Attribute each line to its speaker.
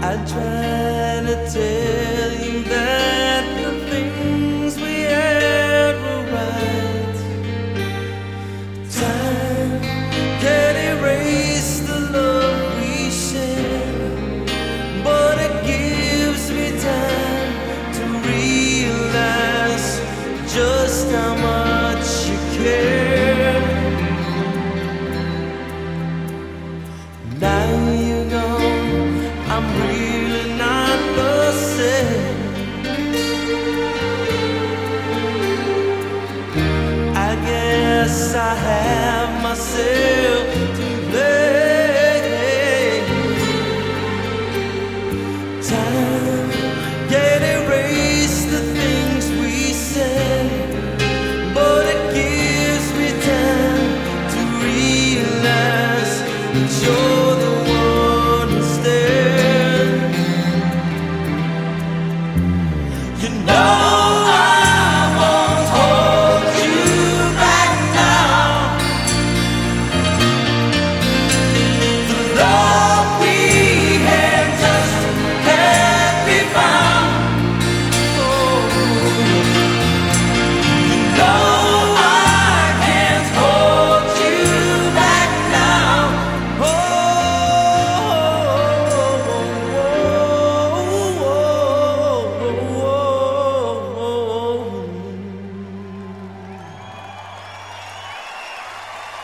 Speaker 1: I try to tell you that the things we had were right. Time can erase the love we shared, but it gives me time to realize just how much you care. Now you're gone, I'm really not the same. I guess I have myself